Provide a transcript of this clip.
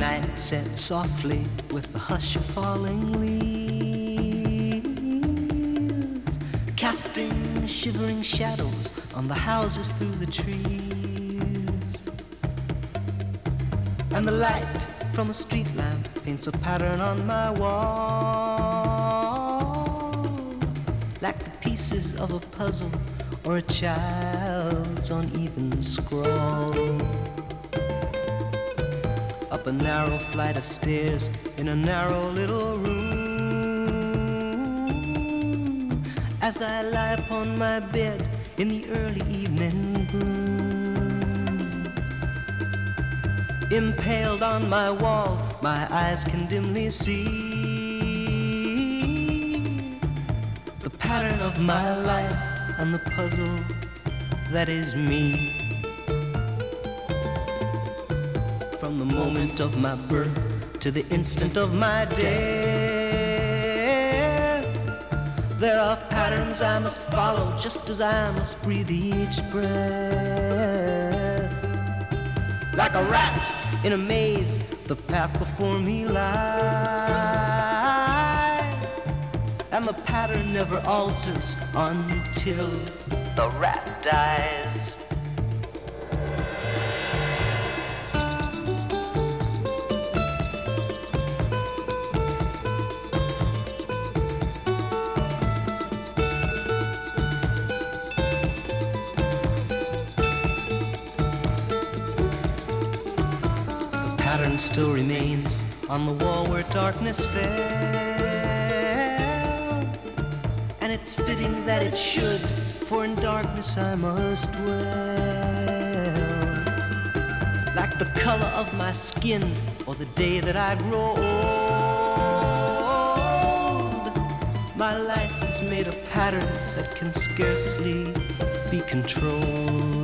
night set softly with the hush of falling leaves, casting shivering shadows on the houses through the trees. And the light from a street lamp paints a pattern on my wall, like the pieces of a puzzle or a child's uneven scrawl. Up a narrow flight of stairs in a narrow little room, as I lie upon my bed in the early evening gloom. Impaled on my wall, my eyes can dimly see the pattern of my life and the puzzle that is me. From the moment of my birth to the instant of my death, there are patterns I must follow, just as I must breathe each breath. Like a rat in a maze, the path before me lies, and the pattern never alters until the rat dies. Still remains on the wall where darkness fell, and it's fitting that it should, for in darkness I must dwell. Like the color of my skin or the day that I grow old, my life is made of patterns that can scarcely be controlled.